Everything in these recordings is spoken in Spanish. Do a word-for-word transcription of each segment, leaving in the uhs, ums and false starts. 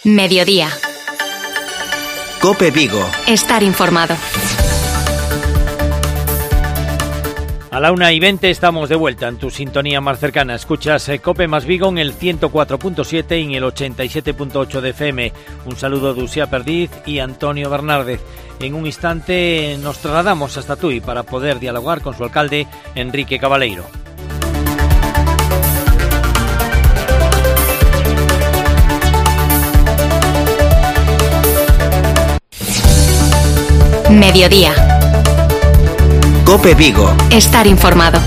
Mediodía. COPE Vigo. Estar informado. A la una y veinte estamos de vuelta en tu sintonía más cercana. Escuchas COPE más Vigo en el ciento cuatro punto siete y en el ochenta y siete punto ocho de F M. Un saludo de Uxía Perdiz y Antonio Bernárdez. En un instante nos trasladamos hasta Tui para poder dialogar con su alcalde, Enrique Cabaleiro. Mediodía. COPE Vigo. Estar informado.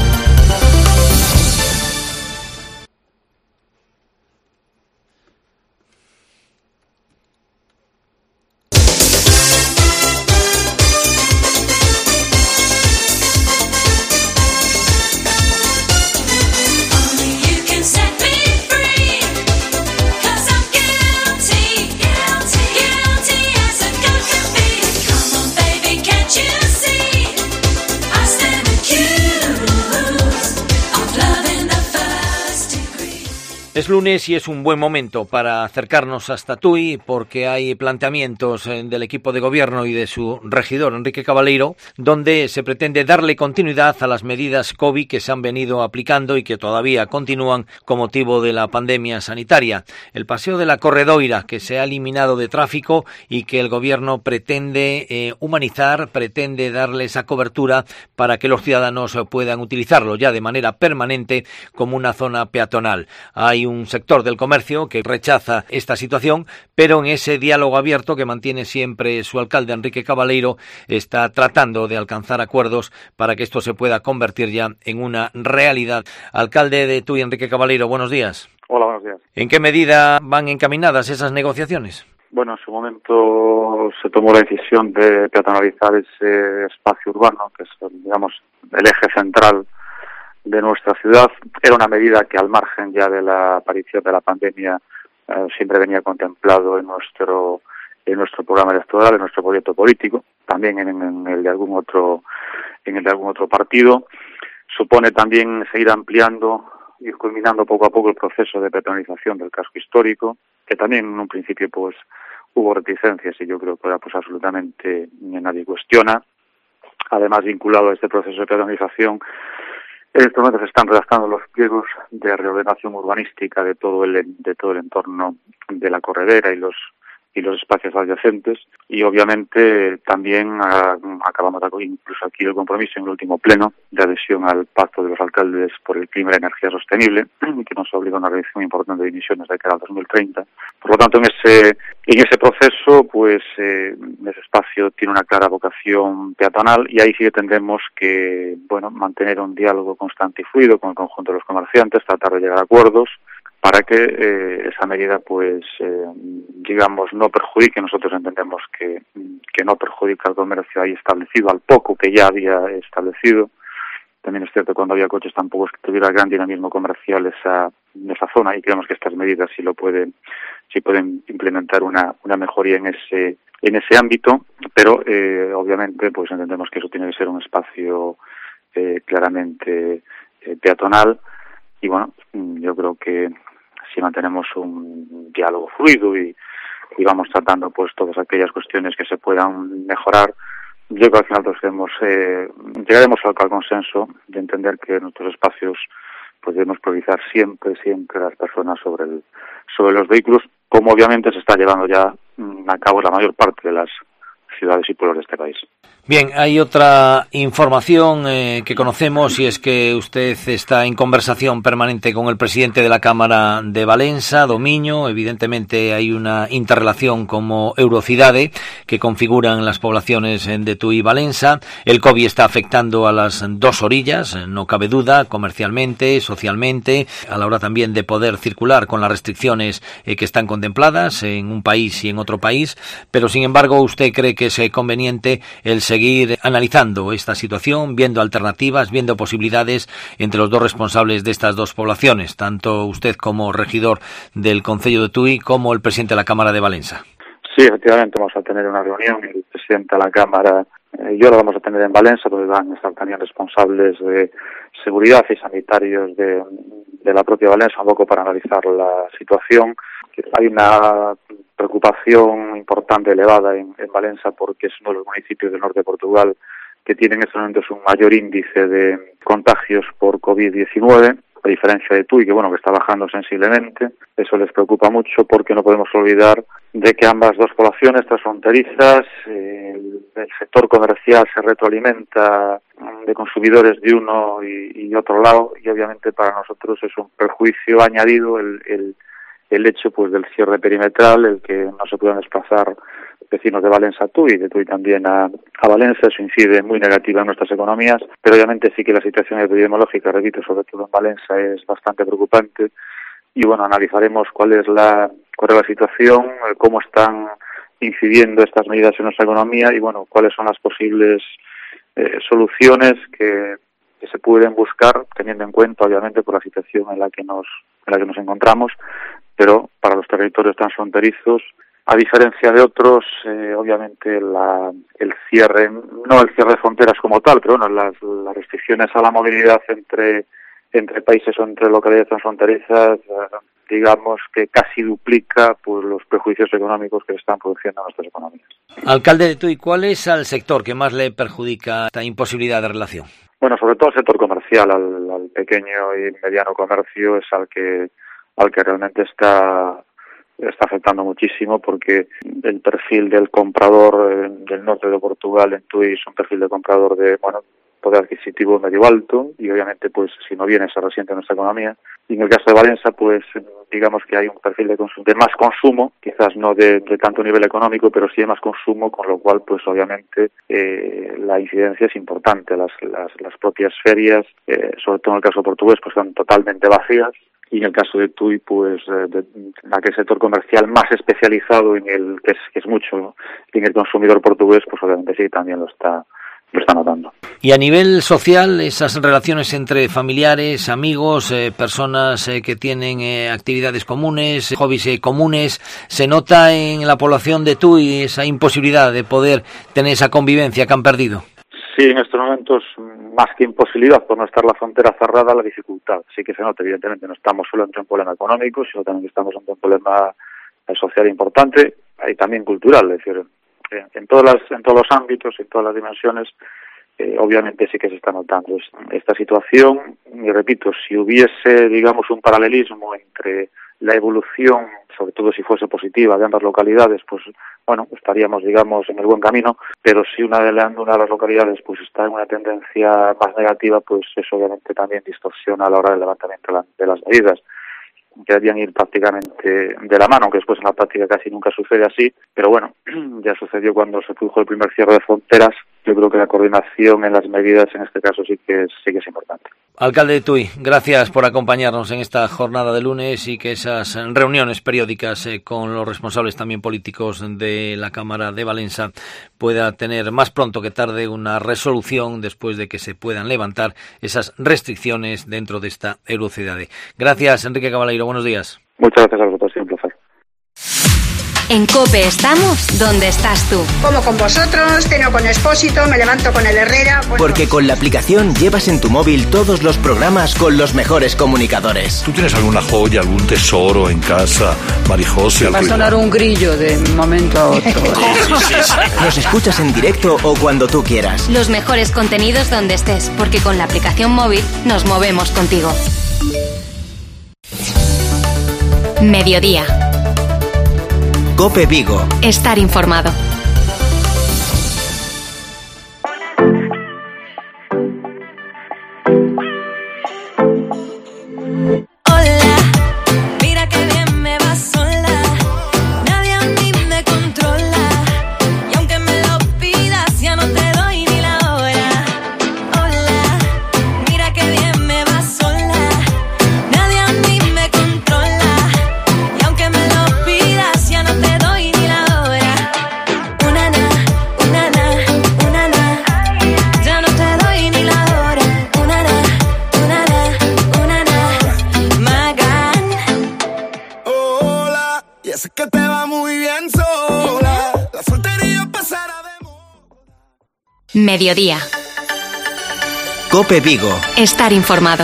Es lunes y es un buen momento para acercarnos hasta Tui porque hay planteamientos del equipo de gobierno y de su regidor, Enrique Cabaleiro, donde se pretende darle continuidad a las medidas COVID que se han venido aplicando y que todavía continúan con motivo de la pandemia sanitaria. El paseo de la Corredoira, que se ha eliminado de tráfico y que el gobierno pretende eh, humanizar, pretende darle esa cobertura para que los ciudadanos puedan utilizarlo ya de manera permanente como una zona peatonal. Hay un sector del comercio que rechaza esta situación, pero en ese diálogo abierto que mantiene siempre su alcalde, Enrique Cabaleiro, está tratando de alcanzar acuerdos para que esto se pueda convertir ya en una realidad. Alcalde de Tui, Enrique Cabaleiro, buenos días. Hola, buenos días. ¿En qué medida van encaminadas esas negociaciones? Bueno, en su momento se tomó la decisión de peatonalizar ese espacio urbano, que es, digamos, el eje central de nuestra ciudad. Era una medida que al margen ya de la aparición de la pandemia eh, siempre venía contemplado en nuestro en nuestro programa electoral, en nuestro proyecto político, también en, en el de algún otro en el de algún otro partido. Supone también seguir ampliando, ir culminando poco a poco el proceso de peatonalización del casco histórico, que también en un principio pues hubo reticencias y yo creo que ahora pues absolutamente nadie cuestiona. Además, vinculado a este proceso de peatonalización, en estos momentos se están redactando los pliegos de reordenación urbanística de todo el de todo el entorno de la corredera y los y los espacios adyacentes, y obviamente también a, acabamos de incluso aquí el compromiso en el último pleno de adhesión al Pacto de los Alcaldes por el Clima y la Energía Sostenible, que nos obliga a una reducción importante de emisiones de cara al dos mil treinta. Por lo tanto, en ese en ese proceso, pues eh, ese espacio tiene una clara vocación peatonal, y ahí sí que tendremos que, bueno, mantener un diálogo constante y fluido con el conjunto de los comerciantes, tratar de llegar a acuerdos para que eh, esa medida, pues, eh, digamos, no perjudique. Nosotros entendemos que, que no perjudica al comercio ahí establecido, al poco que ya había establecido. También es cierto que cuando había coches tampoco es que tuviera gran dinamismo comercial esa, esa zona, y creemos que estas medidas sí lo pueden, sí pueden implementar una, una mejoría en ese, en ese ámbito, pero eh, obviamente, pues entendemos que eso tiene que ser un espacio eh, claramente eh, peatonal, y bueno, yo creo que si mantenemos un diálogo fluido y, y vamos tratando pues todas aquellas cuestiones que se puedan mejorar, yo creo que al final todos debemos, eh, llegaremos al, al consenso de entender que en nuestros espacios pues debemos priorizar siempre, siempre a las personas sobre el, sobre los vehículos, como obviamente se está llevando ya a cabo la mayor parte de las ciudades y pueblos de este país. Bien, hay otra información eh, que conocemos, y es que usted está en conversación permanente con el presidente de la Cámara de Valencia, Domiño. Evidentemente hay una interrelación como Eurocidade que configuran las poblaciones de Tui y Valencia. El COVID está afectando a las dos orillas, no cabe duda, comercialmente, socialmente, a la hora también de poder circular con las restricciones eh, que están contempladas en un país y en otro país. Pero sin embargo, ¿usted cree que es conveniente el seguir analizando esta situación, viendo alternativas, viendo posibilidades entre los dos responsables de estas dos poblaciones, tanto usted como regidor del Concello de Tui como el presidente de la Cámara de Valencia? Sí, efectivamente vamos a tener una reunión, el presidente de la Cámara eh, y yo la vamos a tener en Valencia, donde van a estar también responsables de seguridad y sanitarios de, de la propia Valencia, un poco para analizar la situación. Hay una preocupación preocupación importante, elevada en, en Valencia, porque es uno de los municipios del norte de Portugal que tienen en estos momentos un mayor índice de contagios por covid diecinueve, a diferencia de Tui, que bueno, que está bajando sensiblemente. Eso les preocupa mucho porque no podemos olvidar de que ambas dos poblaciones transfronterizas, eh, el, el sector comercial se retroalimenta de consumidores de uno y, y otro lado, y obviamente para nosotros es un perjuicio añadido el, el, el hecho pues del cierre perimetral, el que no se puedan desplazar vecinos de Valencia a Tui, de Tui también a, a Valencia. Eso incide muy negativa en nuestras economías, pero obviamente sí que la situación epidemiológica, repito, sobre todo en Valencia, es bastante preocupante, y bueno, analizaremos cuál es la, cuál es la situación, cómo están incidiendo estas medidas en nuestra economía y bueno, cuáles son las posibles eh, soluciones que, que se pueden buscar, teniendo en cuenta obviamente por la situación en la que nos, en la que nos encontramos, pero para los territorios transfronterizos, a diferencia de otros, eh, obviamente la, el cierre, no el cierre de fronteras como tal, pero bueno, las, las restricciones a la movilidad entre, entre países o entre localidades transfronterizas, eh, digamos que casi duplica pues los prejuicios económicos que se están produciendo en nuestras economías. Alcalde de Tui, ¿cuál es el sector que más le perjudica esta imposibilidad de relación? Bueno, sobre todo el sector comercial, al, al pequeño y mediano comercio es al que, al que realmente está... está afectando muchísimo, porque el perfil del comprador eh, del norte de Portugal en Tui es un perfil de comprador de, bueno, poder adquisitivo medio alto, y obviamente pues si no viene se resiente en nuestra economía. Y en el caso de Valencia pues digamos que hay un perfil de, consum- de más consumo, quizás no de, de tanto nivel económico, pero sí de más consumo, con lo cual pues obviamente eh, la incidencia es importante. Las, las, las propias ferias, eh, sobre todo en el caso portugués, pues están totalmente vacías. Y en el caso de Tui, pues, de, de, en aquel sector comercial más especializado en el que es, que es mucho en el consumidor portugués, pues obviamente sí, también lo está, lo está notando. Y a nivel social, esas relaciones entre familiares, amigos, eh, personas eh, que tienen eh, actividades comunes, hobbies eh, comunes, ¿se nota en la población de Tui esa imposibilidad de poder tener esa convivencia que han perdido? Sí, en estos momentos, más que imposibilidad por no estar la frontera cerrada, la dificultad. Sí que se nota, evidentemente, no estamos solo ante un problema económico, sino también estamos ante un problema social importante y también cultural. Es decir, en, todas las, en todos los ámbitos, en todas las dimensiones, eh, obviamente sí que se está notando esta situación. Y repito, si hubiese, digamos, un paralelismo entre la evolución, sobre todo si fuese positiva, de ambas localidades, pues bueno, estaríamos, digamos, en el buen camino, pero si una de, una de las localidades pues está en una tendencia más negativa, pues eso obviamente también distorsiona a la hora del levantamiento de las medidas, que deberían ir prácticamente de la mano, aunque después en la práctica casi nunca sucede así, pero bueno, ya sucedió cuando se produjo el primer cierre de fronteras. Yo creo que la coordinación en las medidas en este caso sí que es, sí que es importante. Alcalde de Tui, gracias por acompañarnos en esta jornada de lunes y que esas reuniones periódicas eh, con los responsables también políticos de la Cámara de Valencia pueda tener más pronto que tarde una resolución después de que se puedan levantar esas restricciones dentro de esta Eurocidade. Gracias, Enrique Cabaleiro, buenos días. Muchas gracias a vosotros, un placer. En COPE estamos donde estás tú. Como con vosotros, ceno con Expósito, me levanto con el Herrera... Bueno. Porque con la aplicación llevas en tu móvil todos los programas con los mejores comunicadores. ¿Tú tienes alguna joya, algún tesoro en casa, Marijose? Va a sonar un grillo de un momento a otro. sí, sí, sí. Nos escuchas en directo o cuando tú quieras. Los mejores contenidos donde estés, porque con la aplicación móvil nos movemos contigo. Mediodía. COPE Vigo. Estar informado. Mediodía. COPE Vigo. Estar informado.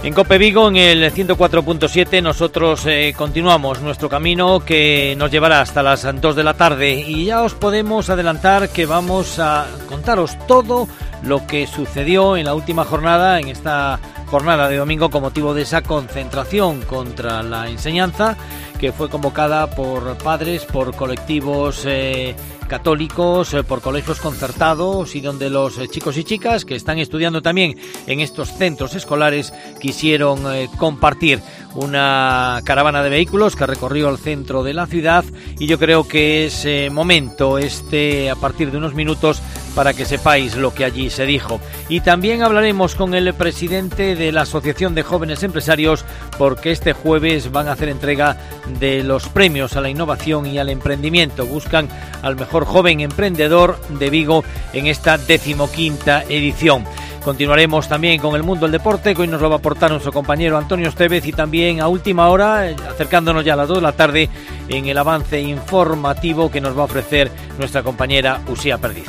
En COPE Vigo, en el ciento cuatro punto siete, nosotros eh, continuamos nuestro camino que nos llevará hasta las dos de la tarde y ya os podemos adelantar que vamos a contaros todo lo que sucedió en la última jornada, en esta jornada de domingo con motivo de esa concentración contra la enseñanza que fue convocada por padres, por colectivos eh, católicos, eh, por colegios concertados y donde los eh, chicos y chicas que están estudiando también en estos centros escolares quisieron eh, compartir una caravana de vehículos que recorrió el centro de la ciudad y yo creo que es eh, momento este a partir de unos minutos para que sepáis lo que allí se dijo. Y también hablaremos con el presidente de la Asociación de Jóvenes Empresarios porque este jueves van a hacer entrega de los premios a la innovación y al emprendimiento. Buscan al mejor joven emprendedor de Vigo en esta decimoquinta edición. Continuaremos también con el mundo del deporte, que hoy nos lo va a aportar nuestro compañero Antonio Estevez y también a última hora, acercándonos ya a las dos de la tarde, en el avance informativo que nos va a ofrecer nuestra compañera Usía Perdiz.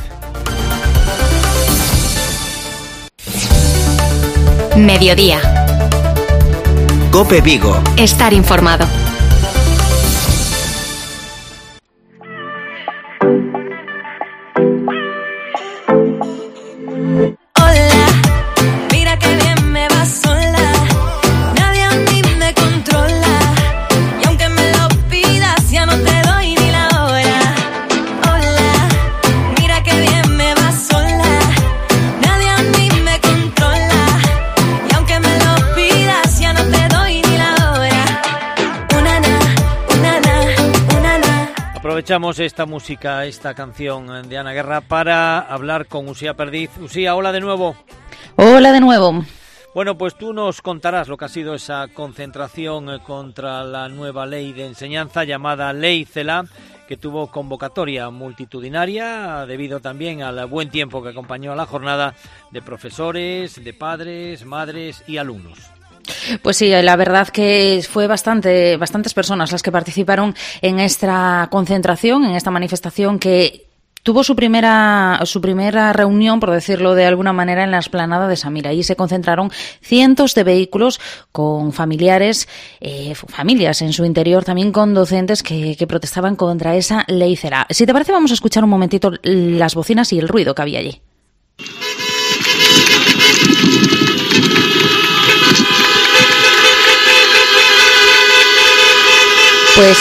Mediodía. COPE Vigo. Estar informado. Aprovechamos esta música, esta canción de Ana Guerra para hablar con Usía Perdiz. Usía, hola de nuevo. Hola de nuevo. Bueno, pues tú nos contarás lo que ha sido esa concentración contra la nueva ley de enseñanza llamada Ley CELA, que tuvo convocatoria multitudinaria debido también al buen tiempo que acompañó a la jornada de profesores, de padres, madres y alumnos. Pues sí, la verdad que fue bastante, bastantes personas las que participaron en esta concentración, en esta manifestación que tuvo su primera, su primera reunión, por decirlo de alguna manera, en la explanada de Samira. Allí se concentraron cientos de vehículos con familiares, eh, familias en su interior, también con docentes que, que protestaban contra esa ley CELA. Si te parece, vamos a escuchar un momentito las bocinas y el ruido que había allí. Pues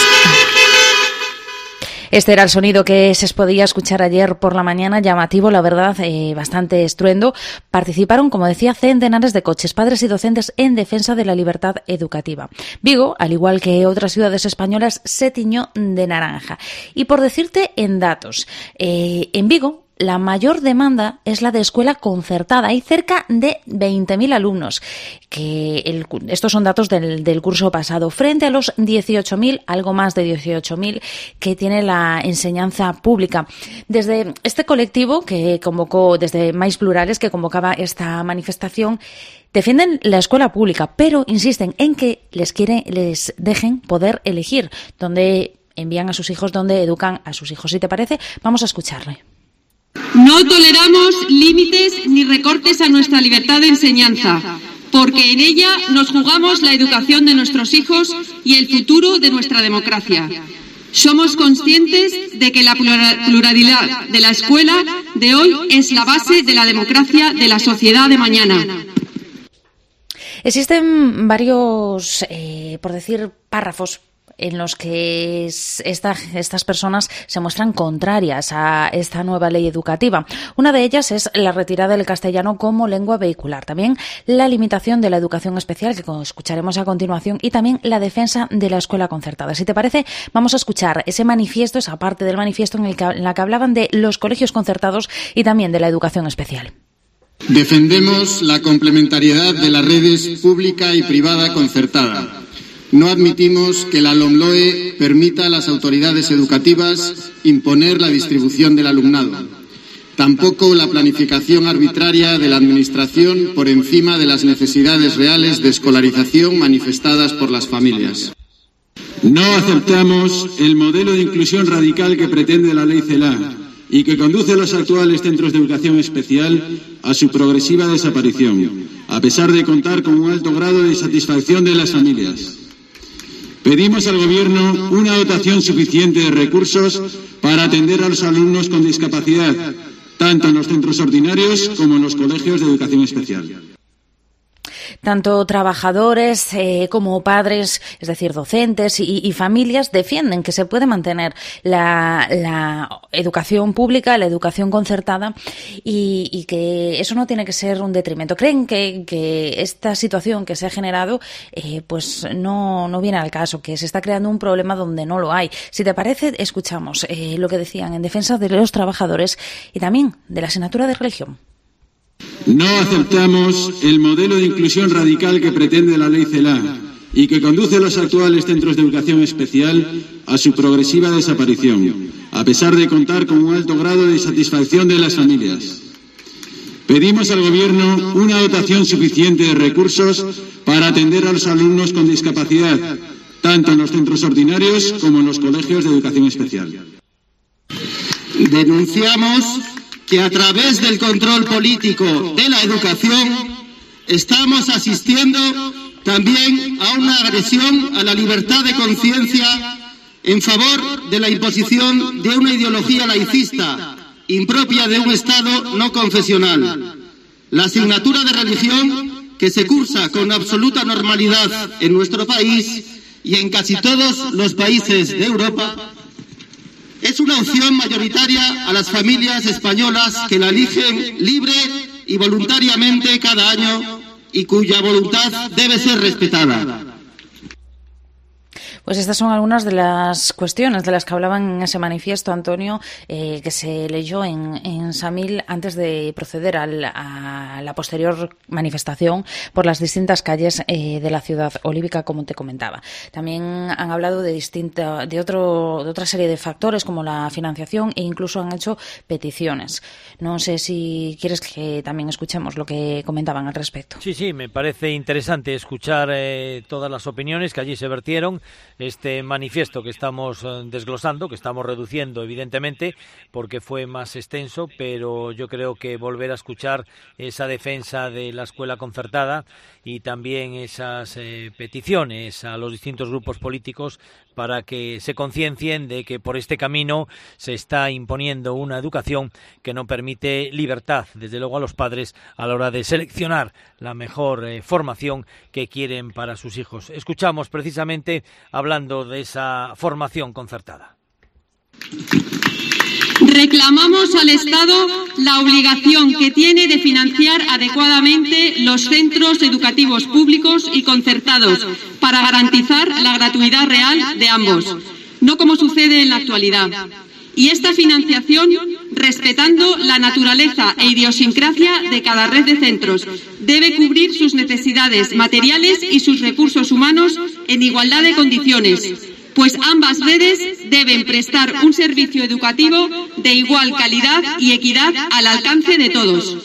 este era el sonido que se podía escuchar ayer por la mañana, llamativo, la verdad, eh, bastante estruendo. Participaron, como decía, centenares de coches, padres y docentes en defensa de la libertad educativa. Vigo, al igual que otras ciudades españolas, se tiñó de naranja. Y por decirte en datos, eh, en Vigo, la mayor demanda es la de escuela concertada. Hay cerca de veinte mil alumnos. Que el, estos son datos del, del curso pasado, frente a los dieciocho mil, algo más de dieciocho mil, que tiene la enseñanza pública. Desde este colectivo que convocó, desde Mais Plurales, que convocaba esta manifestación, defienden la escuela pública, pero insisten en que les quieren, les dejen poder elegir dónde envían a sus hijos, dónde educan a sus hijos. Si te parece, vamos a escucharle. No toleramos límites ni recortes a nuestra libertad de enseñanza, porque en ella nos jugamos la educación de nuestros hijos y el futuro de nuestra democracia. Somos conscientes de que la pluralidad de la escuela de hoy es la base de la democracia de la sociedad de mañana. Existen varios, eh, por decir, párrafos en los que esta, estas personas se muestran contrarias a esta nueva ley educativa. Una de ellas es la retirada del castellano como lengua vehicular, también la limitación de la educación especial, que escucharemos a continuación, y también la defensa de la escuela concertada. Si te parece, vamos a escuchar ese manifiesto, esa parte del manifiesto en, el que, en la que hablaban de los colegios concertados y también de la educación especial. Defendemos la complementariedad de las redes pública y privada concertada. No admitimos que la LOMLOE permita a las autoridades educativas imponer la distribución del alumnado. Tampoco la planificación arbitraria de la Administración por encima de las necesidades reales de escolarización manifestadas por las familias. No aceptamos el modelo de inclusión radical que pretende la ley CELA y que conduce a los actuales centros de educación especial a su progresiva desaparición, a pesar de contar con un alto grado de satisfacción de las familias. Pedimos al Gobierno una dotación suficiente de recursos para atender a los alumnos con discapacidad, tanto en los centros ordinarios como en los colegios de educación especial. Tanto trabajadores eh, como padres, es decir, docentes y, y familias, defienden que se puede mantener la, la educación pública, la educación concertada y, y que eso no tiene que ser un detrimento. Creen que, que esta situación que se ha generado eh, pues no, no viene al caso, que se está creando un problema donde no lo hay. Si te parece, escuchamos eh, lo que decían en defensa de los trabajadores y también de la asignatura de religión. No aceptamos el modelo de inclusión radical que pretende la ley CELA y que conduce a los actuales centros de educación especial a su progresiva desaparición, a pesar de contar con un alto grado de satisfacción de las familias. Pedimos al Gobierno una dotación suficiente de recursos para atender a los alumnos con discapacidad, tanto en los centros ordinarios como en los colegios de educación especial. Denunciamos que a través del control político de la educación estamos asistiendo también a una agresión a la libertad de conciencia en favor de la imposición de una ideología laicista impropia de un Estado no confesional. La asignatura de religión, que se cursa con absoluta normalidad en nuestro país y en casi todos los países de Europa, es una opción mayoritaria a las familias españolas que la eligen libre y voluntariamente cada año y cuya voluntad debe ser respetada. Pues estas son algunas de las cuestiones de las que hablaban en ese manifiesto, Antonio, eh, que se leyó en, en Samil antes de proceder al, a la posterior manifestación por las distintas calles eh, de la ciudad olívica, como te comentaba. También han hablado de distinta, de otro, de otra serie de factores como la financiación e incluso han hecho peticiones. No sé si quieres que también escuchemos lo que comentaban al respecto. Sí, sí, me parece interesante escuchar eh, todas las opiniones que allí se vertieron. Este manifiesto que estamos desglosando, que estamos reduciendo evidentemente porque fue más extenso, pero yo creo que volver a escuchar esa defensa de la escuela concertada y también esas eh, peticiones a los distintos grupos políticos para que se conciencien de que por este camino se está imponiendo una educación que no permite libertad, desde luego a los padres a la hora de seleccionar la mejor eh, formación que quieren para sus hijos. Escuchamos precisamente hablando de esa formación concertada. Reclamamos al Estado la obligación que tiene de financiar adecuadamente los centros educativos públicos y concertados para garantizar la gratuidad real de ambos, no como sucede en la actualidad. Y esta financiación respetando la naturaleza e idiosincrasia de cada red de centros. Debe cubrir sus necesidades materiales y sus recursos humanos en igualdad de condiciones, pues ambas redes deben prestar un servicio educativo de igual calidad y equidad al alcance de todos.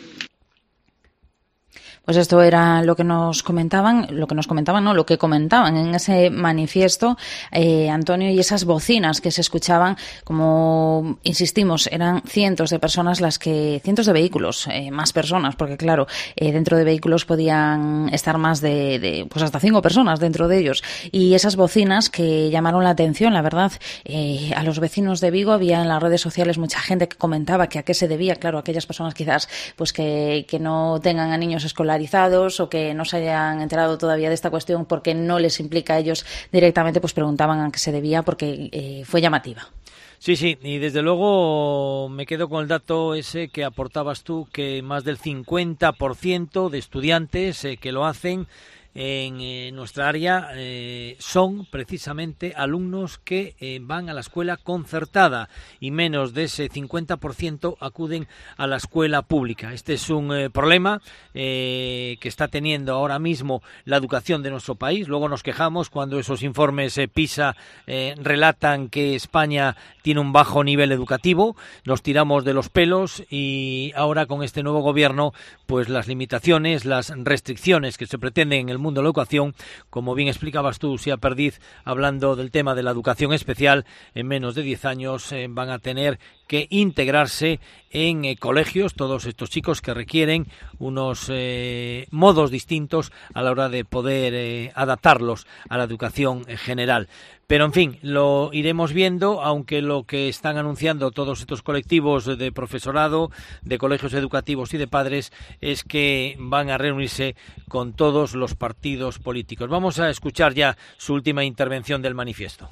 Pues esto era lo que nos comentaban, lo que nos comentaban, no, lo que comentaban en ese manifiesto, eh, Antonio, y esas bocinas que se escuchaban, como insistimos, eran cientos de personas las que, cientos de vehículos, eh, más personas, porque claro, eh, dentro de vehículos podían estar más de, de, pues hasta cinco personas dentro de ellos, y esas bocinas que llamaron la atención, la verdad, eh, a los vecinos de Vigo. Había en las redes sociales mucha gente que comentaba que a qué se debía, claro, aquellas personas quizás, pues que, que no tengan a niños escolares o que no se hayan enterado todavía de esta cuestión porque no les implica a ellos directamente, pues preguntaban a qué se debía porque eh, fue llamativa. Sí, sí, y desde luego me quedo con el dato ese que aportabas tú, que más del cincuenta por ciento de estudiantes eh, que lo hacen en eh, nuestra área eh, son precisamente alumnos que eh, van a la escuela concertada y menos de ese cincuenta por ciento acuden a la escuela pública. Este es un eh, problema eh, que está teniendo ahora mismo la educación de nuestro país. Luego nos quejamos cuando esos informes eh, PISA eh, relatan que España tiene un bajo nivel educativo, nos tiramos de los pelos y ahora con este nuevo gobierno pues las limitaciones, las restricciones que se pretenden en el mundo de la educación, como bien explicabas tú, Sia Perdiz, hablando del tema de la educación especial, en menos de diez años eh, van a tener que integrarse en eh, colegios, todos estos chicos que requieren unos eh, modos distintos a la hora de poder eh, adaptarlos a la educación general. Pero, en fin, lo iremos viendo, aunque lo que están anunciando todos estos colectivos de profesorado, de colegios educativos y de padres es que van a reunirse con todos los partidos políticos. Vamos a escuchar ya su última intervención del manifiesto.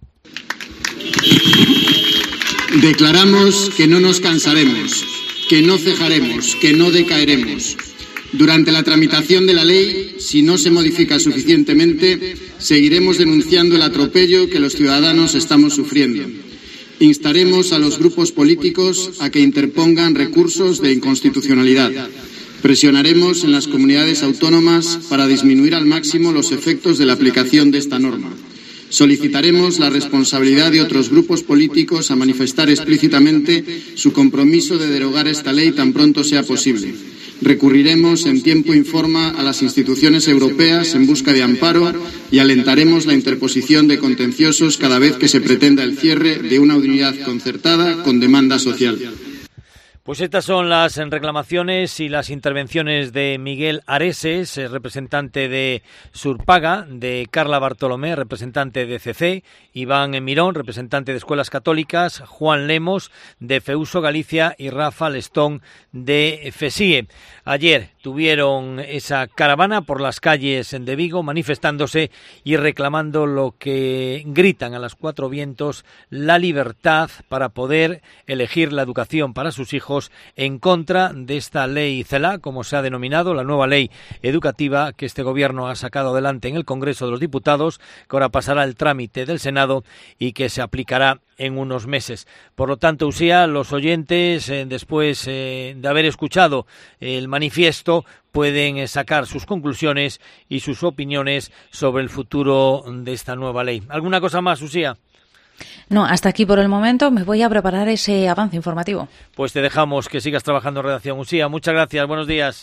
Declaramos que no nos cansaremos, que no cejaremos, que no decaeremos. Durante la tramitación de la ley, si no se modifica suficientemente, seguiremos denunciando el atropello que los ciudadanos estamos sufriendo. Instaremos a los grupos políticos a que interpongan recursos de inconstitucionalidad. Presionaremos en las comunidades autónomas para disminuir al máximo los efectos de la aplicación de esta norma. Solicitaremos la responsabilidad de otros grupos políticos a manifestar explícitamente su compromiso de derogar esta ley tan pronto sea posible. Recurriremos en tiempo y forma a las instituciones europeas en busca de amparo y alentaremos la interposición de contenciosos cada vez que se pretenda el cierre de una unidad concertada con demanda social. Pues estas son las reclamaciones y las intervenciones de Miguel Areses, representante de Surpaga, de Carla Bartolomé, representante de C C, Iván Mirón, representante de Escuelas Católicas, Juan Lemos, de Feuso Galicia y Rafa Lestón, de FESIE. Ayer tuvieron esa caravana por las calles de Vigo manifestándose y reclamando lo que gritan a los cuatro vientos, la libertad para poder elegir la educación para sus hijos, en contra de esta ley CELA, como se ha denominado, la nueva ley educativa que este gobierno ha sacado adelante en el Congreso de los Diputados, que ahora pasará el trámite del Senado y que se aplicará en unos meses. Por lo tanto, Usía, los oyentes, eh, después eh, de haber escuchado el manifiesto, pueden eh, sacar sus conclusiones y sus opiniones sobre el futuro de esta nueva ley. ¿Alguna cosa más, Usía? No, hasta aquí por el momento. Me voy a preparar ese avance informativo. Pues te dejamos que sigas trabajando en redacción. Usía, muchas gracias. Buenos días.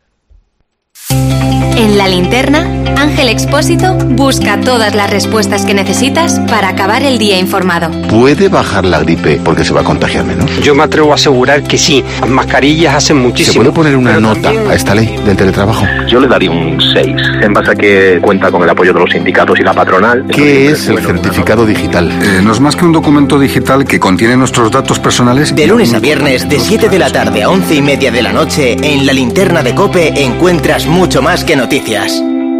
En La Linterna, Ángel Expósito busca todas las respuestas que necesitas para acabar el día informado. ¿Puede bajar la gripe porque se va a contagiar menos? Yo me atrevo a asegurar que sí. Las mascarillas hacen muchísimo. ¿Se puede poner una nota también a esta ley del teletrabajo? Yo le daría un seis, en base a que cuenta con el apoyo de los sindicatos y la patronal. ¿Qué es el certificado digital? Eh, no es más que un documento digital que contiene nuestros datos personales. De lunes a viernes, de siete de la tarde a once y media de la noche, en La Linterna de COPE encuentras mucho más que noticias.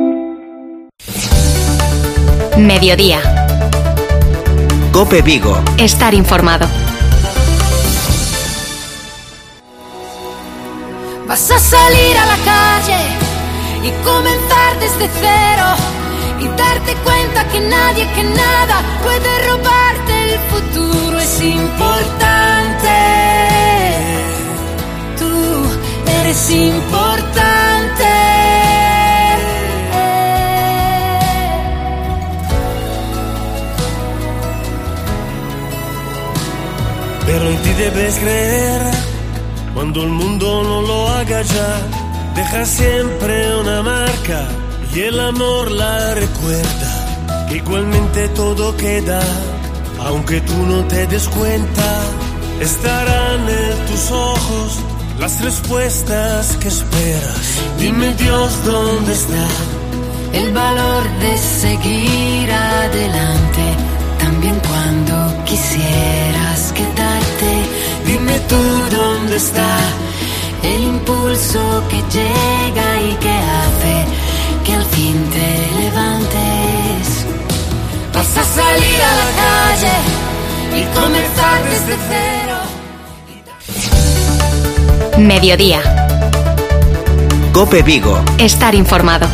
Mediodía. COPE Vigo. Estar informado. Vas a salir a la calle y comenzar desde cero y darte cuenta que nadie, que nada puede robarte el futuro. Es importante. Tú eres importante. Pero en ti debes creer, cuando el mundo no lo haga ya, deja siempre una marca y el amor la recuerda, que igualmente todo queda, aunque tú no te des cuenta, estarán en tus ojos las respuestas que esperas. Dime Dios, ¿dónde está el valor de seguir adelante? También cuando quisieras quedarte, dime tú dónde está el impulso que llega y que hace que al fin te levantes. Vas a salir a la calle y comenzar desde cero. Mediodía. COPE Vigo. Estar informado.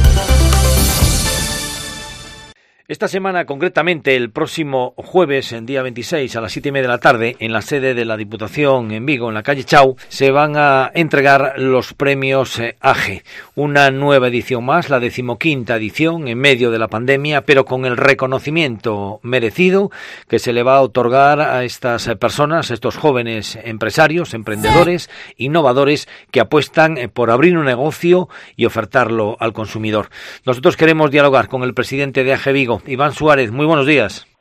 Esta semana, concretamente el próximo jueves, en día veintiséis, a las siete y media de la tarde, en la sede de la Diputación en Vigo, en la calle Chau, se van a entregar los premios eh, A G E. Una nueva edición más, la decimoquinta edición, en medio de la pandemia, pero con el reconocimiento merecido que se le va a otorgar a estas eh, personas, a estos jóvenes empresarios, emprendedores, innovadores, que apuestan eh, por abrir un negocio y ofertarlo al consumidor. Nosotros queremos dialogar con el presidente de A G E Vigo, Iván Suárez. Muy buenos días.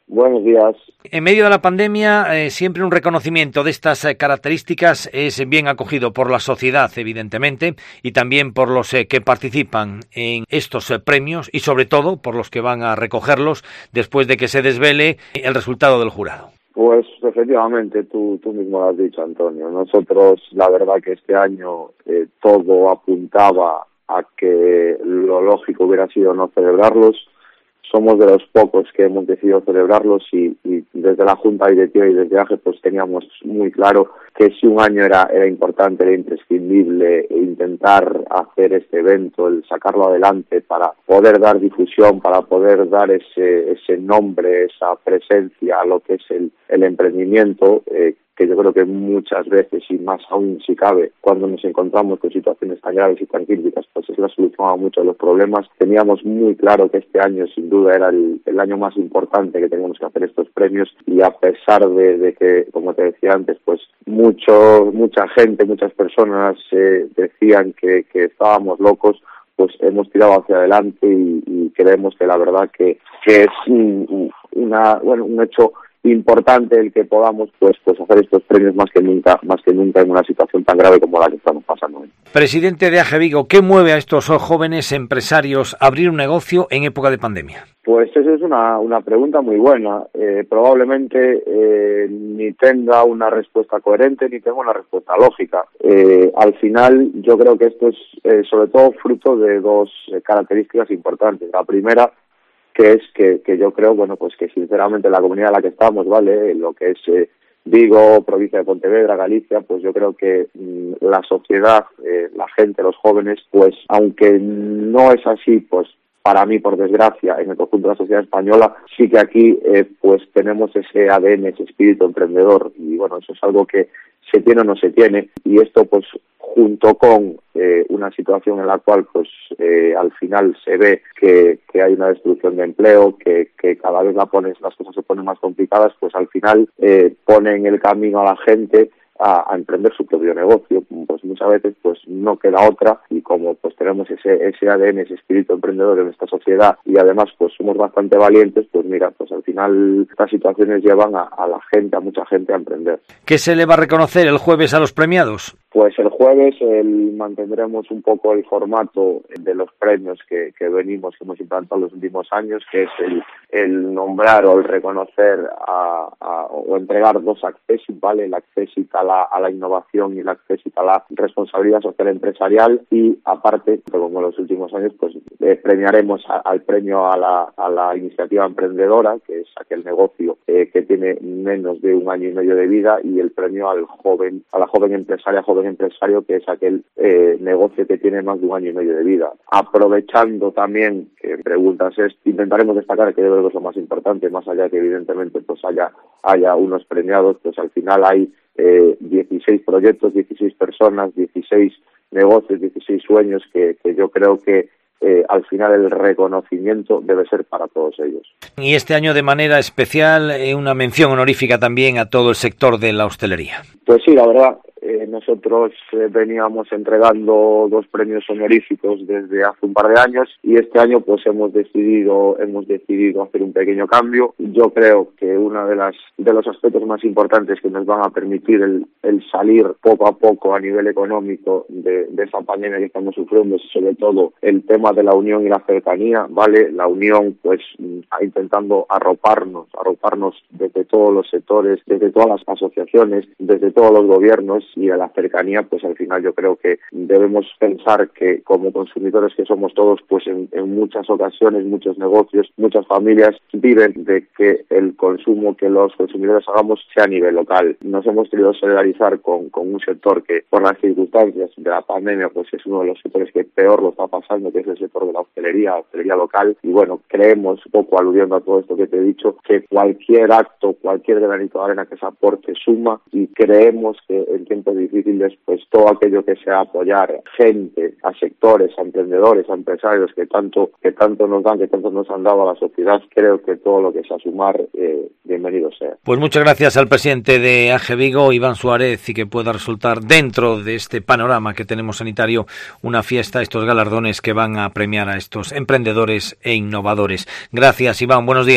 Buenos días. En medio de la pandemia, eh, siempre un reconocimiento de estas eh, características es bien acogido por la sociedad, evidentemente, y también por los eh, que participan en estos eh, premios y sobre todo por los que van a recogerlos después de que se desvele el resultado del jurado. Pues efectivamente, tú, tú mismo lo has dicho, Antonio. Nosotros, la verdad que este año eh, todo apuntaba a que lo lógico hubiera sido no celebrarlos. Somos de los pocos que hemos decidido celebrarlos y, y desde la Junta Directiva y desde A G E pues teníamos muy claro que si un año era, era importante, era imprescindible intentar hacer este evento, el sacarlo adelante para poder dar difusión, para poder dar ese, ese nombre, esa presencia a lo que es el, el emprendimiento, eh, que yo creo que muchas veces, y más aún si cabe, cuando nos encontramos con situaciones tan graves y tan críticas, pues es la solución a muchos de los problemas. Teníamos muy claro que este año sin duda era el, el año más importante que teníamos que hacer estos premios, y a pesar de, de que, como te decía antes, pues mucho, mucha gente, muchas personas eh, decían que, que estábamos locos, pues hemos tirado hacia adelante y, y creemos que la verdad que, que es un, una, bueno, un hecho importante el que podamos pues pues hacer estos premios más que nunca más que nunca en una situación tan grave como la que estamos pasando hoy. Presidente de A G E Vigo, ¿qué mueve a estos jóvenes empresarios a abrir un negocio en época de pandemia? Pues esa es una, una pregunta muy buena. Eh, probablemente eh, ni tenga una respuesta coherente ni tenga una respuesta lógica. Eh, al final yo creo que esto es eh, sobre todo fruto de dos eh, características importantes. La primera, que es que, que yo creo, bueno, pues que sinceramente la comunidad en la que estamos, ¿vale? Lo que es eh, Vigo, provincia de Pontevedra, Galicia, pues yo creo que mmm, la sociedad, eh, la gente, los jóvenes, pues aunque no es así, pues para mí, por desgracia, en el conjunto de la sociedad española, sí que aquí eh, pues tenemos ese A D N, ese espíritu emprendedor, y bueno, eso es algo que se tiene o no se tiene, y esto pues junto con eh, una situación en la cual pues eh, al final se ve que, que hay una destrucción de empleo, que, que cada vez la pones, las cosas se ponen más complicadas, pues al final eh, pone en el camino a la gente a, a emprender su propio negocio. Pues muchas veces pues no queda otra, y como pues tenemos ese, ese A D N, ese espíritu emprendedor en esta sociedad, y además pues somos bastante valientes, pues mira, pues al final estas situaciones llevan a, a la gente, a mucha gente a emprender. ¿Qué se le va a reconocer el jueves a los premiados? Pues el jueves el, mantendremos un poco el formato de los premios que, que venimos, que hemos implantado los últimos años, que es el, el nombrar o el reconocer a, a, o entregar dos accésit, ¿vale? El accésit a la, a la innovación y el accésit a la responsabilidad social empresarial, y aparte, como en los últimos años, pues eh, premiaremos a, al premio a la, a la iniciativa emprendedora, que es aquel negocio eh, que tiene menos de un año y medio de vida, y el premio al joven, a la joven empresaria, joven empresario, que es aquel eh, negocio que tiene más de un año y medio de vida. Aprovechando también que preguntas es, intentaremos destacar que yo creo que es lo más importante, más allá que evidentemente pues haya haya unos premiados, pues al final hay eh, dieciséis proyectos, dieciséis personas, dieciséis negocios, dieciséis sueños que, que yo creo que Eh, al final el reconocimiento debe ser para todos ellos. Y este año de manera especial eh, una mención honorífica también a todo el sector de la hostelería. Pues sí, la verdad, eh, nosotros eh, veníamos entregando dos premios honoríficos desde hace un par de años, y este año pues hemos decidido hemos decidido hacer un pequeño cambio. Yo creo que uno de las de los aspectos más importantes que nos van a permitir el, el salir poco a poco a nivel económico de, de esa pandemia que estamos sufriendo es sobre todo el tema de la unión y la cercanía, ¿vale? La unión, pues, intentando arroparnos, arroparnos desde todos los sectores, desde todas las asociaciones, desde todos los gobiernos, y a la cercanía, pues al final yo creo que debemos pensar que como consumidores que somos todos, pues en, en muchas ocasiones, muchos negocios, muchas familias viven de que el consumo que los consumidores hagamos sea a nivel local. Nos hemos querido solidarizar con, con un sector que, por las circunstancias de la pandemia, pues es uno de los sectores que peor lo está pasando, que es el sector de la hostelería, hostelería local, y bueno, creemos, un poco aludiendo a todo esto que te he dicho, que cualquier acto, cualquier granito de arena que se aporte suma, y creemos que en tiempos difíciles, pues todo aquello que sea apoyar gente, a sectores, a emprendedores, a empresarios que tanto que tanto nos dan, que tanto nos han dado a la sociedad, creo que todo lo que sea sumar, eh, bienvenido sea. Pues muchas gracias al presidente de A G E Vigo, Iván Suárez, y que pueda resultar dentro de este panorama que tenemos sanitario una fiesta, estos galardones que van a premiar a estos emprendedores e innovadores. Gracias, Iván, buenos días.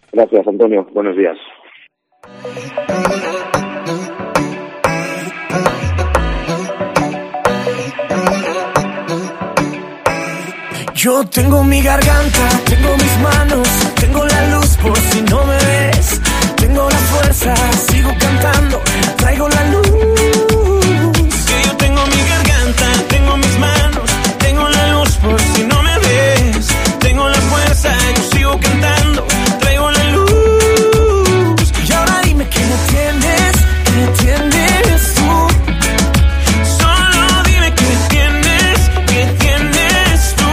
Gracias, Antonio. Buenos días. Yo tengo mi garganta, tengo mis manos, tengo la luz por si no me ves. Tengo la fuerza, sigo cantando, traigo la luz. Que yo tengo mi garganta, tengo mis manos, tengo la luz por si no me ves. Tengo la fuerza, yo sigo cantando, traigo la luz. Y ahora dime que no tienes, que tienes tú. Solo dime que tienes, que tienes tú.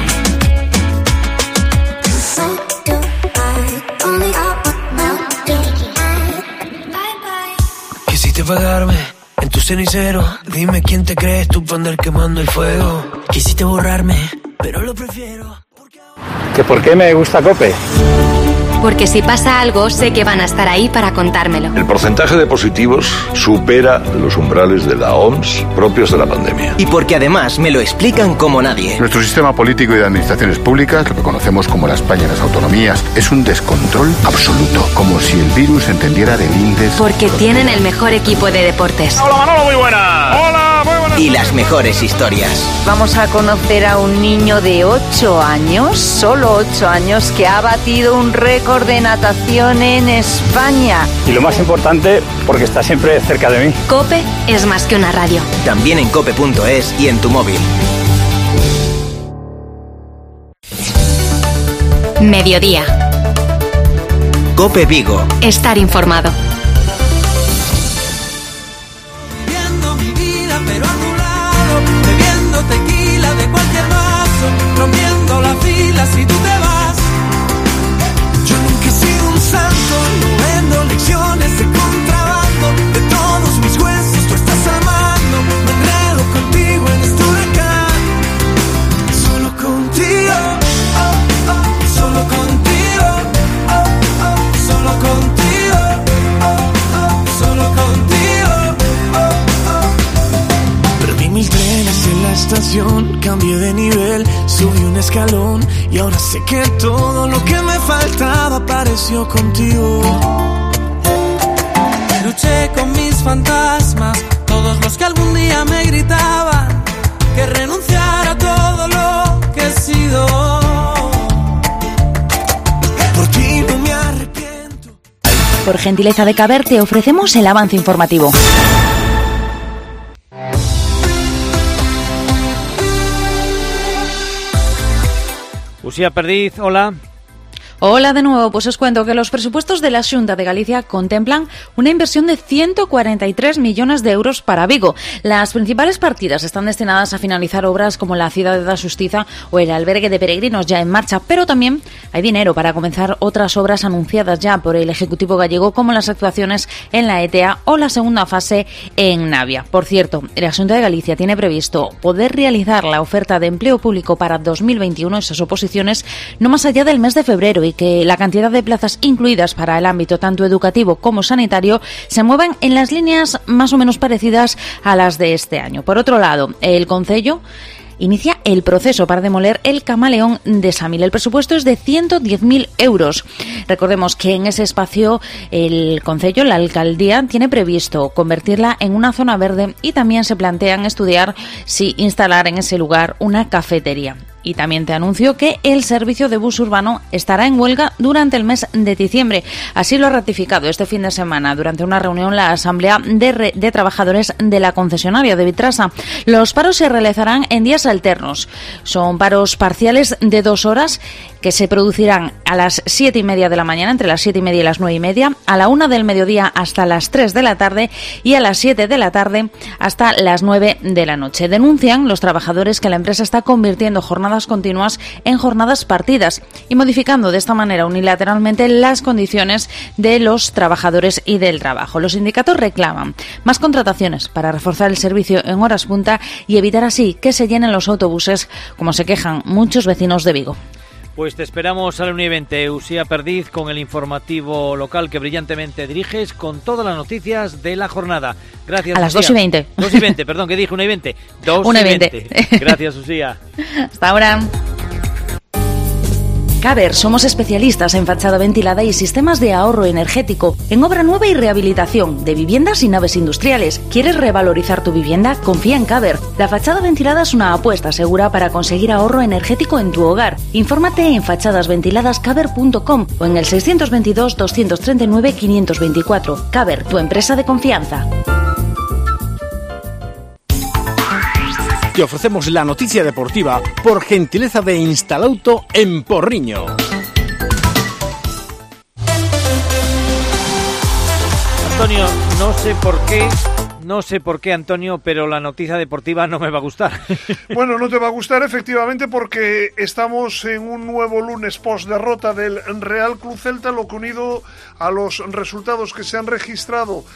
Quisiste pagarme en tu cenicero. Dime quién te crees tú para andar quemando el fuego. Quisiste borrarme, pero lo prefiero. ¿Que por qué me gusta COPE? Porque si pasa algo, sé que van a estar ahí para contármelo. El porcentaje de positivos supera los umbrales de la O M S propios de la pandemia. Y porque además me lo explican como nadie. Nuestro sistema político y de administraciones públicas, lo que conocemos como la España de las autonomías, es un descontrol absoluto, como si el virus entendiera de lindes. Porque tienen el mejor equipo de deportes. Hola Manolo, muy buena. Hola, muy buena. Y las mejores historias. Vamos a conocer a un niño de ocho años, solo ocho años, que ha batido un récord de natación en España. Y lo más importante, porque está siempre cerca de mí. COPE es más que una radio. También en cope punto es y en tu móvil. Mediodía. COPE Vigo. Estar informado. Viviendo mi vida, pero a tu lado, bebiendo tequila de cualquier vaso, rompiendo la fila si tú te vas. Yo nunca he sido un santo, no vendo lecciones de contrabando. De todos mis huesos tú estás al mando. Me enredo contigo en este huracán. Solo contigo, oh, oh, solo contigo, oh, oh, solo contigo, oh, oh, solo contigo, oh, oh. Perdí mil trenes en la estación, cambié de nivel, subí un escalón y ahora sé que todo lo que me faltaba apareció contigo. Luché con mis fantasmas, todos los que algún día me gritaban que renunciara a todo lo que he sido. Por ti no me arrepiento. Por gentileza de Caber te ofrecemos el avance informativo. Uxía Perdiz, hola. Hola de nuevo, pues os cuento que los presupuestos de la Xunta de Galicia contemplan una inversión de ciento cuarenta y tres millones de euros para Vigo. Las principales partidas están destinadas a finalizar obras como la Cidade da Xustiza o el albergue de peregrinos ya en marcha, pero también hay dinero para comenzar otras obras anunciadas ya por el Ejecutivo gallego, como las actuaciones en la E T A o la segunda fase en Navia. Por cierto, la Xunta de Galicia tiene previsto poder realizar la oferta de empleo público para dos mil veintiuno, esas oposiciones, no más allá del mes de febrero, y que la cantidad de plazas incluidas para el ámbito tanto educativo como sanitario se mueven en las líneas más o menos parecidas a las de este año. Por otro lado, el Concello inicia el proceso para demoler el Camaleón de Samil. El presupuesto es de ciento diez mil euros. Recordemos que en ese espacio el Concello, la alcaldía, tiene previsto convertirla en una zona verde y también se plantean estudiar si instalar en ese lugar una cafetería. Y también te anuncio que el servicio de bus urbano estará en huelga durante el mes de diciembre. Así lo ha ratificado este fin de semana durante una reunión la Asamblea de, Re- de Trabajadores de la concesionaria de Vitrasa. Los paros se realizarán en días alternos. Son paros parciales de dos horas que se producirán a las siete y media de la mañana, entre las siete y media y las nueve y media, a la una del mediodía hasta las tres de la tarde y a las siete de la tarde hasta las nueve de la noche. Denuncian los trabajadores que la empresa está convirtiendo jornadas continuas en jornadas partidas y modificando de esta manera unilateralmente las condiciones de los trabajadores y del trabajo. Los sindicatos reclaman más contrataciones para reforzar el servicio en horas punta y evitar así que se llenen los autobuses, como se quejan muchos vecinos de Vigo. Pues te esperamos a la una y veinte, Uxía Perdiz, con el informativo local que brillantemente diriges, con todas las noticias de la jornada. Gracias, A las Uxía. dos y veinte. Dos y veinte, perdón, que dije una y veinte. Dos una y y veinte. Gracias, Uxía. Hasta ahora. Caber, somos especialistas en fachada ventilada y sistemas de ahorro energético, en obra nueva y rehabilitación de viviendas y naves industriales. ¿Quieres revalorizar tu vivienda? Confía en Caber. La fachada ventilada es una apuesta segura para conseguir ahorro energético en tu hogar. Infórmate en fachadas ventiladas caber punto com o en el seiscientos veintidós, doscientos treinta y nueve, quinientos veinticuatro. Caber, tu empresa de confianza. Te ofrecemos la noticia deportiva por gentileza de Instalauto en Porriño. Antonio, no sé por qué, no sé por qué, Antonio, pero la noticia deportiva no me va a gustar. Bueno, no te va a gustar efectivamente porque estamos en un nuevo lunes post-derrota del Real Club Celta, lo que unido a los resultados que se han registrado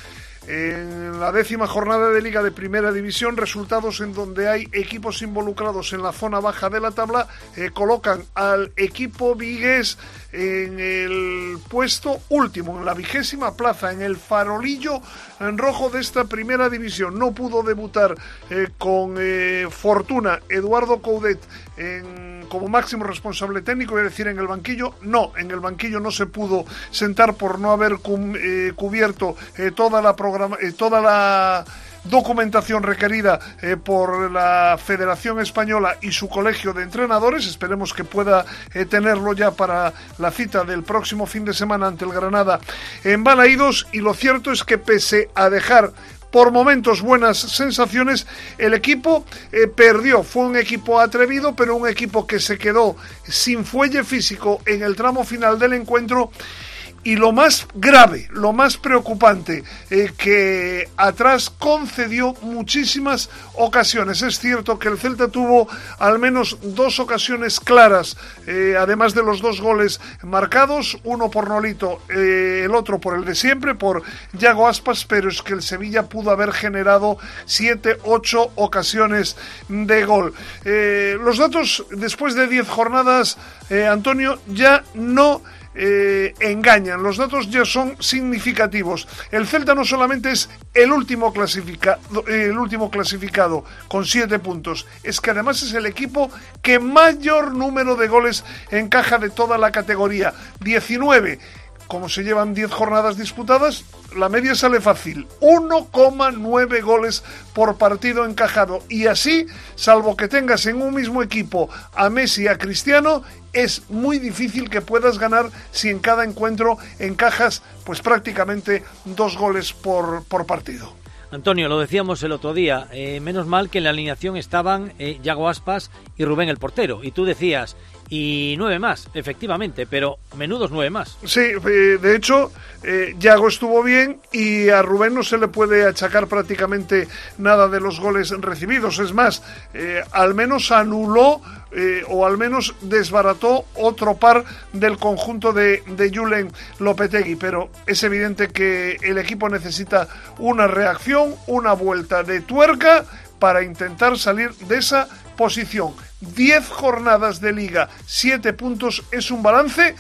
en la décima jornada de Liga de Primera División, resultados en donde hay equipos involucrados en la zona baja de la tabla, eh, colocan al equipo vigués en el puesto último, en la vigésima plaza, en el farolillo en rojo de esta Primera División. No pudo debutar eh, con eh, fortuna Eduardo Coudet en, como máximo responsable técnico, es decir, en el banquillo. No, en el banquillo no se pudo sentar por no haber cum, eh, cubierto eh, toda la programa, eh, toda la documentación requerida eh, por la Federación Española y su colegio de entrenadores. Esperemos que pueda eh, tenerlo ya para la cita del próximo fin de semana ante el Granada en Balaídos. Y lo cierto es que pese a dejar por momentos buenas sensaciones, el equipo eh, perdió. Fue un equipo atrevido, pero un equipo que se quedó sin fuelle físico en el tramo final del encuentro. Y lo más grave, lo más preocupante, eh, que atrás concedió muchísimas ocasiones. Es cierto que el Celta tuvo al menos dos ocasiones claras, eh, además de los dos goles marcados, uno por Nolito, eh, el otro por el de siempre, por Yago Aspas, pero es que el Sevilla pudo haber generado siete, ocho ocasiones de gol. Eh, los datos después de diez jornadas, eh, Antonio, ya no Eh, engañan. Los datos ya son significativos. El Celta no solamente es el último clasificado, el último clasificado con siete puntos, es que además es el equipo que mayor número de goles encaja de toda la categoría, diecinueve. Como se llevan diez jornadas disputadas, la media sale fácil, uno coma nueve goles por partido encajado. Y así, salvo que tengas en un mismo equipo a Messi y a Cristiano, es muy difícil que puedas ganar si en cada encuentro encajas pues prácticamente dos goles por, por partido. Antonio, lo decíamos el otro día, eh, menos mal que en la alineación estaban eh, Yago Aspas y Rubén el portero, y tú decías, y nueve más, efectivamente, pero menudos nueve más. Sí, eh, de hecho, eh, Yago estuvo bien y a Rubén no se le puede achacar prácticamente nada de los goles recibidos. Es más, eh, al menos anuló eh, o al menos desbarató otro par del conjunto de, de Julen Lopetegui, pero es evidente que el equipo necesita una reacción, una vuelta de tuerca para intentar salir de esa posición. diez jornadas de liga, siete puntos es un balance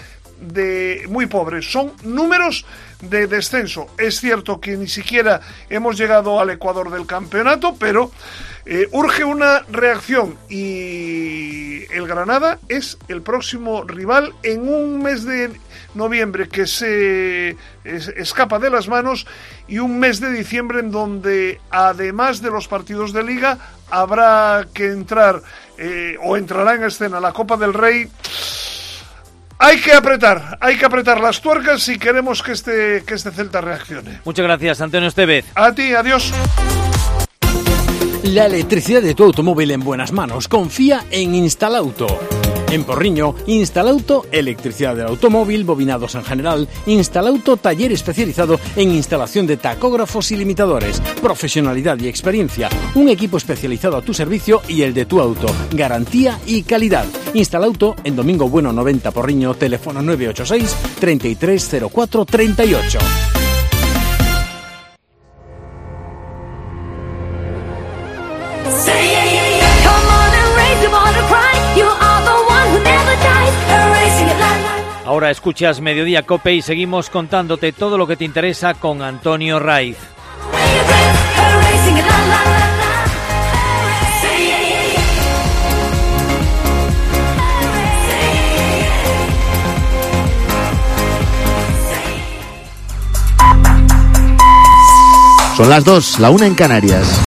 de muy pobre, son números de descenso. Es cierto que ni siquiera hemos llegado al ecuador del campeonato, pero eh, urge una reacción y el Granada es el próximo rival en un mes de noviembre que se es, escapa de las manos y un mes de diciembre en donde además de los partidos de liga habrá que entrar eh, o entrará en escena la Copa del Rey. Hay que apretar, hay que apretar las tuercas si queremos que este, que este Celta reaccione. Muchas gracias, Antonio Estevez. A ti, adiós. La electricidad de tu automóvil en buenas manos. Confía en Instalauto. En Porriño, Instalauto, electricidad del automóvil, bobinados en general. Instalauto, taller especializado en instalación de tacógrafos y limitadores. Profesionalidad y experiencia. Un equipo especializado a tu servicio y el de tu auto. Garantía y calidad. Instalauto en Domingo Bueno noventa Porriño, teléfono nueve ocho seis, treinta y tres cero cuatro, treinta y ocho. Ahora escuchas Mediodía Cope y seguimos contándote todo lo que te interesa con Antonio Raiz. Son las dos, la una en Canarias.